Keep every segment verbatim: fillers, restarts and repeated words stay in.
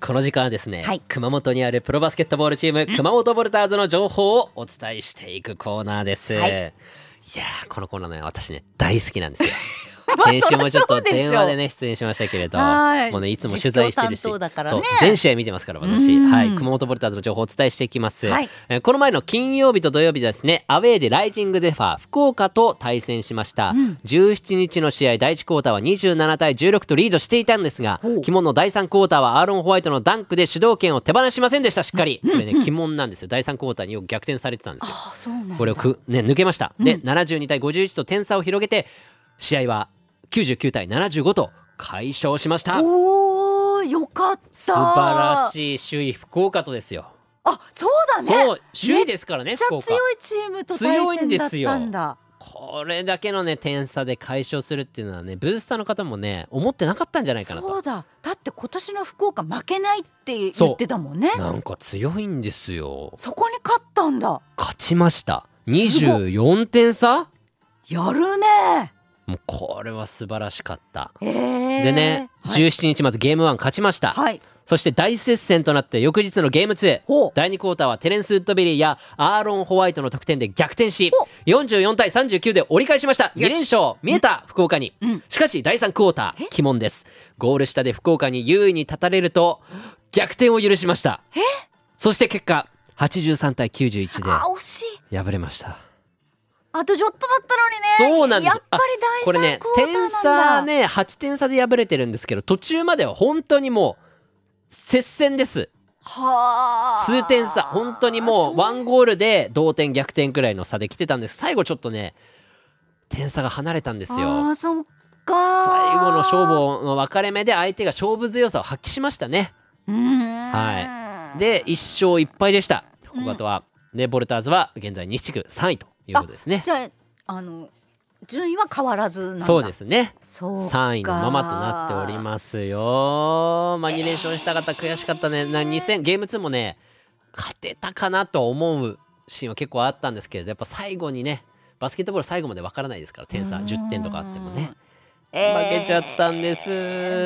この時間はですね、 はい、 熊本にあるプロバスケットボールチーム、熊本ボルターズの情報をお伝えしていくコーナーです、はい、いやーこのコーナーね私ね大好きなんですよ先週もちょっと電話でね出演しましたけれど、もうねいつも取材してるし、 実況担当だからね、 そう全試合見てますから私、はい、熊本ボルターズの情報をお伝えしていきます、はい、えー、この前の金曜日と土曜日ですね、アウェーでライジングゼファー福岡と対戦しました、うん、じゅうしちにちの試合第いちクォーターはにじゅうななたいじゅうろくとリードしていたんですが、鬼門のだいさんクォーターはアーロン・ホワイトのダンクで主導権を手放しませんでした。しっかり、うん、これね鬼門なんですよ。だいさんクォーターによく逆転されてたんですよ。 あ、そうなんだ。 これをく、ね、抜けました、うん、でななじゅうにたいごじゅういちと点差を広げて試合はきゅうじゅうきゅうたいななじゅうごと快勝しました。 おー、よかった。 素晴らしい。首位福岡とですよ。 あ、そうだね。 そう、首位ですからね。 めっちゃ強いチームと対戦だったんだ。 これだけのね点差で快勝するっていうのはね、ブースターの方もね思ってなかったんじゃないかなと。 そうだ、だって今年の福岡負けないって言ってたもんね。 なんか強いんですよ。 そこに勝ったんだ。 勝ちました。にじゅうよんてんさ。 やるね。もうこれは素晴らしかった、 えー、 でね、はい、じゅうしちにちまずゲームワン勝ちました、はい、そして大接戦となって翌日のゲームツーだいにクォーターはテレンス・ウッドベリーやアーロン・ホワイトの得点で逆転しよんじゅうよんたいさんじゅうきゅうで折り返しました。にれんしょう見えた、うん、福岡に、うん、しかしだいさんクォーター鬼門です。ゴール下で福岡に優位に立たれると逆転を許しました。 えそして結果はちじゅうさんたいきゅうじゅういちで敗れました。 あとちょっとだったのにね。 そうなんです。 やっぱりだいさんクォーターなんだ。 これね点差ねはちてんさで敗れてるんですけど、途中までは本当にもう接戦です。 は数点差、本当にもうワンゴールで同点逆転くらいの差で来てたんです。最後ちょっとね点差が離れたんですよ。 あ、そっか。 最後の勝負の分かれ目で相手が勝負強さを発揮しましたね。 うーん、 はい、でいっしょういっぱいでした。ここあとは、うん、でボルターズは現在西地区さんいということですね。 じゃあ、あの順位は変わらずなんだ。 そうですね。 そうさんいのままとなっておりますよ。まあにれんしょうしたかった悔しかったね。なにせんゲームツーもね勝てたかなと思うシーンは結構あったんですけれど、やっぱ最後にねバスケットボール最後までわからないですから、点差じゅってんとかあってもね、えー、負けちゃったんです。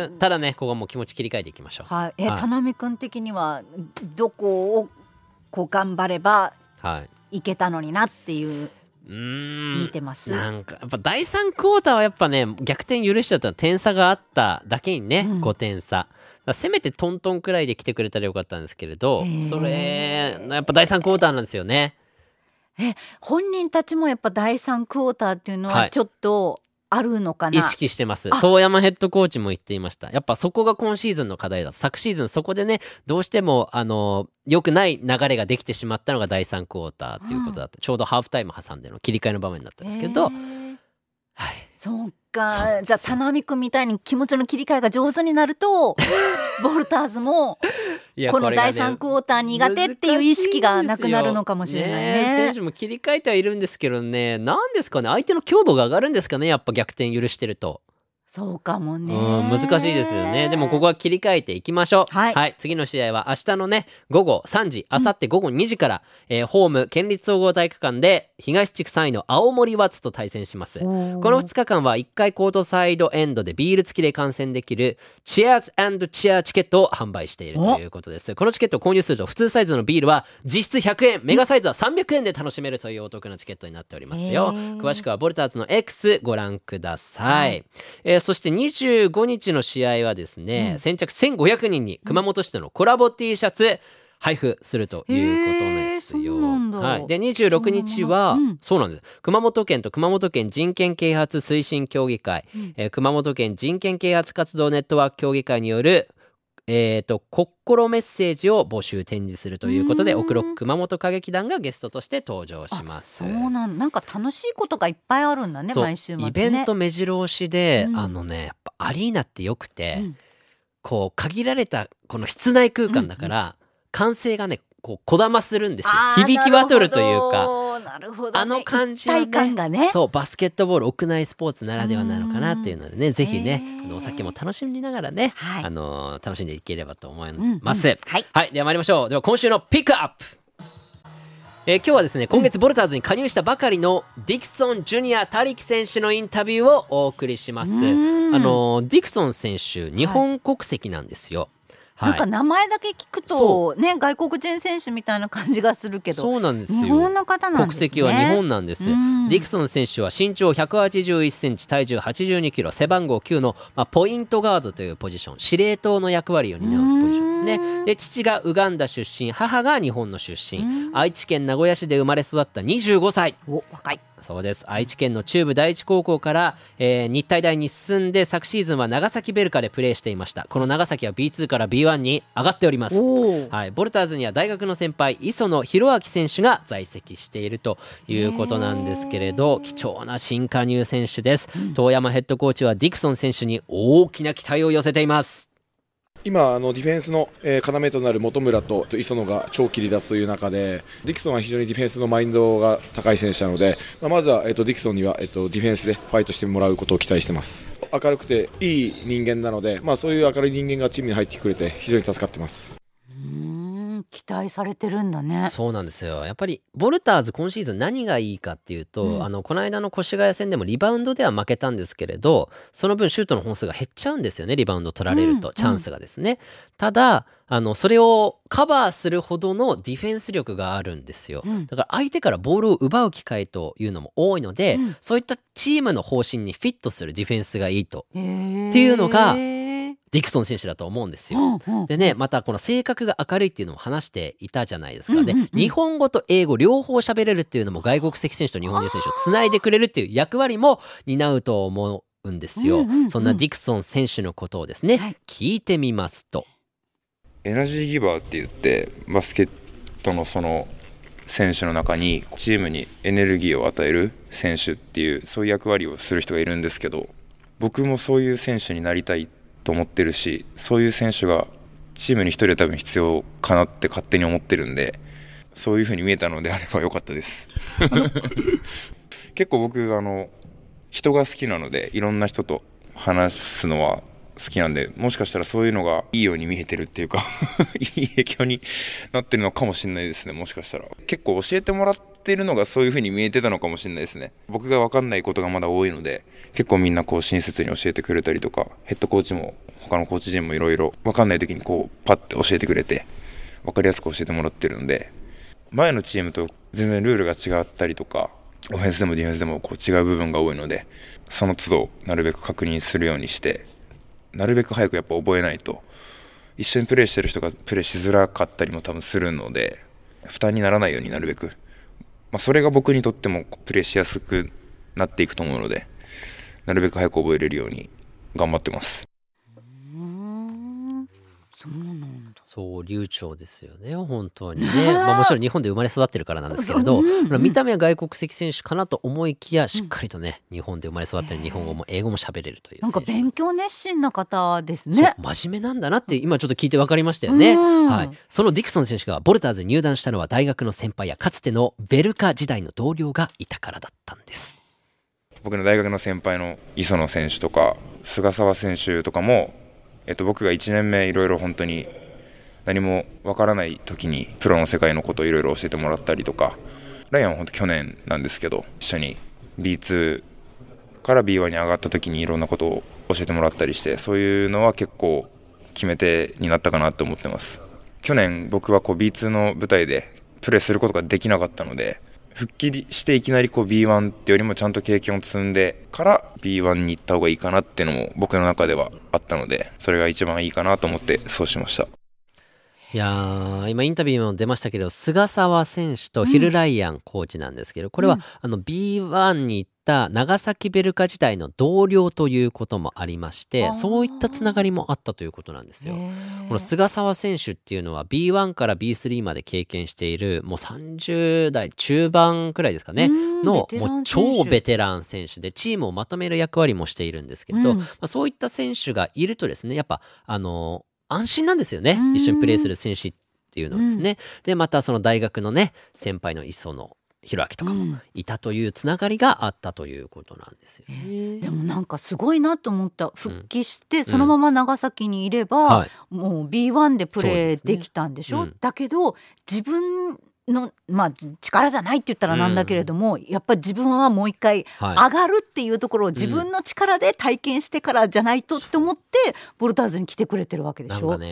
ただねここはもう気持ち切り替えていきましょう。 はい、えー、田波君的にはどこをこう頑張ればいけたのになっていう、うーん見てます。 なんかやっぱだいさんクォーターはやっぱね逆転許しちゃった点差があっただけにね、うん、ごてんさだせめてトントンくらいで来てくれたらよかったんですけれど、それやっぱだいさんクォーターなんですよね。 え本人たちもやっぱだいさんクォーターっていうのはちょっとあるのかな、 はい、意識してます。遠山ヘッドコーチも言っていました。やっぱそこが今シーズンの課題だ。昨シーズンそこでねどうしてもあの良くない流れができてしまったのがだいさんクォーターっていうことだった、うん、ちょうどハーフタイム挟んでの切り替えの場面だったんですけど、はい、 そうか。じゃあ田波君みたいに気持ちの切り替えが上手になるとボルターズもこのだいさんクォーター苦手っていう意識がなくなるのかもしれないね。 ね、選手も切り替えてはいるんですけどね、なんですかね相手の強度が上がるんですかね、やっぱ逆転許してると。 そうかもね、 うん、難しいですよね。でもここは切り替えていきましょう。はい、はい、次の試合は明日のねごごさんじ、あさってごごにじから、うんえー、ホーム県立総合体育館で東地区さんいの青森ワッツと対戦します。このふつかかんはいっかいコートサイドエンドでビール付きで観戦できるチェアーズ&チェアチケットを販売しているということです。このチケットを購入すると普通サイズのビールは実質ひゃくえん、メガサイズはさんびゃくえんで楽しめるというお得なチケットになっておりますよ。詳しくはボルターズの X ご覧ください。はい、えー、そしてにじゅうごにちの試合はですね、うん、先着せんごひゃくにんに熊本市でのコラボ T シャツ配布するということですよ。はい、でにじゅうろくにちは、うん、そうなんです。熊本県と熊本県人権啓発推進協議会、うんえー、熊本県人権啓発活動ネットワーク協議会によるえーと、心メッセージを募集展示するということでオクロック熊本歌劇団がゲストとして登場します。 そうなん、なんか楽しいことがいっぱいあるんだね、毎週末ね。 イベント目白押しで、うん、あのねやっぱアリーナってよくて、うん、こう限られたこの室内空間だから、うんうん、歓声がねこうこだまするんですよ。響き渡るというか、 なるほど、ね、 あの感じは、ね、 一体感がね、 そうバスケットボール屋内スポーツならではなのかなっていうのでね、ぜひねあのお酒も楽しみながらね、はい、あの楽しんでいければと思います。うんうん、はい、はい、では参りましょう。では今週のピックアップ、えー、今日はですね今月ボルターズに加入したばかりのディクソン・ジュニア・タリキ選手のインタビューをお送りします。あのディクソン選手日本国籍なんですよ。はいなんか名前だけ聞くと、ね、外国人選手みたいな感じがするけど、 そうなんですよ。 日本の方なんですね。 国籍は日本なんです。ディクソン選手は身長ひゃくはちじゅういっセンチ、体重はちじゅうにキロ、背番号きゅうの、まあ、ポイントガードというポジション、司令塔の役割を担うポジションですね。で、父がウガンダ出身、母が日本の出身、愛知県名古屋市で生まれ育ったにじゅうごさい。 お、若い。 そうです。愛知県の中部第一高校から、えー、日体大に進んで、昨シーズンは長崎ベルカでプレーしていました。この長崎は ビーツー から ビーワン に上がっております。はい、ボルターズには大学の先輩磯野弘明選手が在籍しているということなんですけれど、貴重な新加入選手です。遠山ヘッドコーチはディクソン選手に大きな期待を寄せています。 今あのディフェンスの、えー、要となる本村と磯野が超切り出すという中で、ディクソンは非常にディフェンスのマインドが高い選手なので、まあ、まずは、えー、とディクソンには、えー、とディフェンスでファイトしてもらうことを期待しています。明るくていい人間なので、まあ、そういう明るい人間がチームに入ってくれて非常に助かっています。 期待されてるんだね。 そうなんですよ。やっぱりボルターズ今シーズン何がいいかっていうと、うん、あのこの間の越谷戦でもリバウンドでは負けたんですけれど、その分シュートの本数が減っちゃうんですよね。リバウンド取られると、うん、チャンスがですね、うん、ただあのそれをカバーするほどのディフェンス力があるんですよ、うん、だから相手からボールを奪う機会というのも多いので、うん、そういったチームの方針にフィットするディフェンスがいいとっていうのがディクソン選手だと思うんですよ、うんうん、でね、またこの性格が明るいっていうのも話していたじゃないですかね、うんうんうん、日本語と英語両方喋れるっていうのも外国籍選手と日本人選手をつないでくれるっていう役割も担うと思うんですよ、うんうんうん、そんなディクソン選手のことをですね、はい、聞いてみますと、 エナジーギバーって言ってバスケットのその選手の中にチームにエネルギーを与える選手っていうそういう役割をする人がいるんですけど、僕もそういう選手になりたいと思ってるし、そういう選手がチームに一人は多分必要かなって勝手に思ってるんで、そういう風に見えたのであればよかったです結構僕あの人が好きなので、いろんな人と話すのは好きなんで、もしかしたらそういうのがいいように見えてるっていうかいい影響になってるのかもしれないですね。もしかしたら結構教えてもらってるのがそういう風に見えてたのかもしれないですね。僕が分かんないことがまだ多いので、結構みんなこう親切に教えてくれたりとか、ヘッドコーチも他のコーチ陣もいろいろ分かんない時にこうパッて教えてくれて、分かりやすく教えてもらってるんで、前のチームと全然ルールが違ったりとか、オフェンスでもディフェンスでもこう違う部分が多いので、その都度なるべく確認するようにして、なるべく早くやっぱ覚えないと、一緒にプレーしてる人がプレーしづらかったりも多分するので、負担にならないようになるべく、まあ、それが僕にとってもプレーしやすくなっていくと思うので、なるべく早く覚えれるように頑張ってます。 うーん、そうなんだ。 そう流暢ですよね本当にねまあもちろん日本で生まれ育ってるからなんですけれど、うんうん、見た目は外国籍選手かなと思いきや、しっかりとね日本で生まれ育ってる、日本語も英語も喋れるという、 なんか勉強熱心な方ですね。 真面目なんだなって今ちょっと聞いて分かりましたよね、はい、そのディクソン選手がボルターズに入団したのは大学の先輩やかつてのベルカ時代の同僚がいたからだったんです。 僕の大学の先輩の磯野選手とか菅沢選手とかも、えっと、僕がいちねんめいろいろ本当に何もわからない時にプロの世界のことをいろいろ教えてもらったりとか、ライアンは本当去年なんですけど、一緒に ビーツー から ビーワン に上がった時にいろんなことを教えてもらったりして、そういうのは結構決め手になったかなと思ってます。去年僕はこう ビーツー の舞台でプレーすることができなかったので、復帰していきなりこう ビーワン ってよりもちゃんと経験を積んでから ビーワン に行った方がいいかなっていうのも僕の中ではあったので、それが一番いいかなと思ってそうしました。 いやー、今インタビューも出ましたけど、菅沢選手とヒル・ライアンコーチなんですけど、これは、うん、あの ビーワン に行った長崎ベルカ時代の同僚ということもありまして、そういったつながりもあったということなんですよ。この菅沢選手っていうのは ビーワン から ビースリー まで経験している、もうさんじゅう代中盤くらいですかねのもう超ベテラン選手で、チームをまとめる役割もしているんですけれど、うん、まあ、そういった選手がいるとですね、やっぱあの安心なんですよね、一緒にプレーする選手っていうのはですね、うん、でまたその大学のね先輩の磯野弘明とかもいたというつながりがあったということなんですよね、えー、でもなんかすごいなと思った。復帰してそのまま長崎にいれば、うんはい、もう ビーワン でプレーできたんでしょ、ね、うん、だけど自分の、まあ、力じゃないって言ったらなんだけれども、うん、やっぱり自分はもう一回上がるっていうところを自分の力で体験してからじゃないとって思ってボルターズに来てくれてるわけでしょ、 なんかね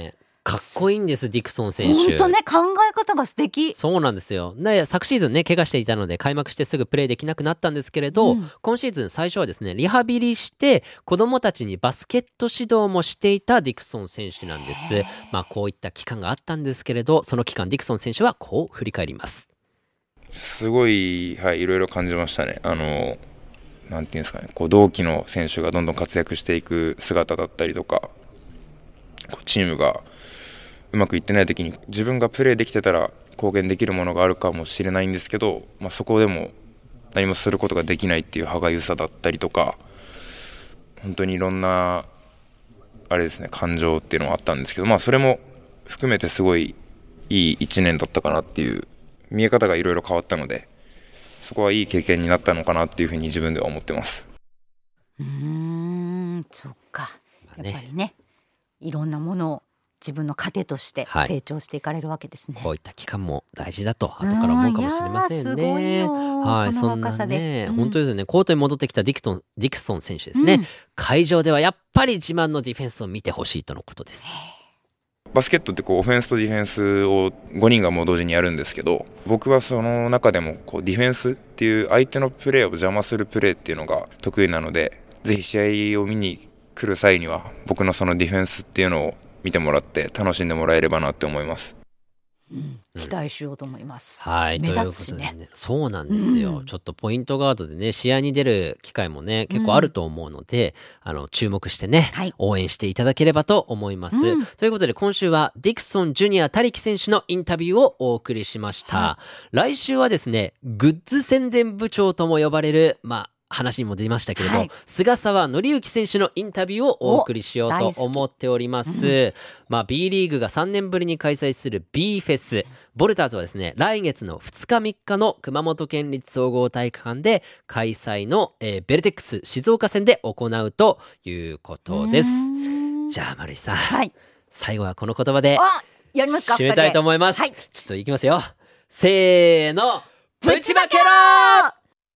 かっこいいんですディクソン選手。 本当ね、考え方が素敵。 そうなんですよ。で昨シーズンね怪我していたので開幕してすぐプレーできなくなったんですけれど、うん、今シーズン最初はですねリハビリして子どもたちにバスケット指導もしていたディクソン選手なんです。まあこういった期間があったんですけれど、その期間ディクソン選手はこう振り返ります。 すごい、はい、いろいろ感じましたね。あのなんていうんですかね、こう同期の選手がどんどん活躍していく姿だったりとか、こうチームがうまくいってない時に自分がプレーできてたら貢献できるものがあるかもしれないんですけど、まあ、そこでも何もすることができないっていう歯がゆさだったりとか、本当にいろんなあれですね感情っていうのはあったんですけど、まあそれも含めてすごいいいいちねんだったかなっていう見え方がいろいろ変わったので、そこはいい経験になったのかなっていうふうに自分では思ってます。 うーん、そっか、やっぱりね、いろんなものを自分の糧として成長していかれるわけですね、はい、 こういった期間も大事だと後から思うかもしれませんね。 すごいよ、はい、この若さで、 そんなね、うん、本当ですよね。コートに戻ってきたディクトン、ディクソン選手ですね、うん、会場ではやっぱり自慢のディフェンスを見てほしいとのことです。 バスケットってこうオフェンスとディフェンスをごにんがもう同時にやるんですけど、僕はその中でもこうディフェンスっていう相手のプレーを邪魔するプレーっていうのが得意なので、ぜひ試合を見に来る際には僕のそのディフェンスっていうのを見てもらって楽しんでもらえればなって思います。 うん、期待しようと思います、 うん、はい、 目立つしね。 ということでね、そうなんですよ、うん、ちょっとポイントガードでね試合に出る機会もね結構あると思うので、うん、あの注目してね、はい、応援していただければと思います、うん、ということで今週はディクソンジュニアタリキ選手のインタビューをお送りしました、はい、来週はですねグッズ宣伝部長とも呼ばれるまあ話にも出ましたけれど、はい、菅沢紀之選手のインタビューをお送りしようと思っております、うん、まあ B リーグがさんねんぶりに開催する B フェス、ボルターズはですね来月のふつかみっかの熊本県立総合体育館で開催の、えー、ベルテックス静岡戦で行うということです。じゃあ丸井さん、はい、最後はこの言葉でやりますか、 締めたいと思います、はい、ちょっといきますよ、せーの、 プチバケロー。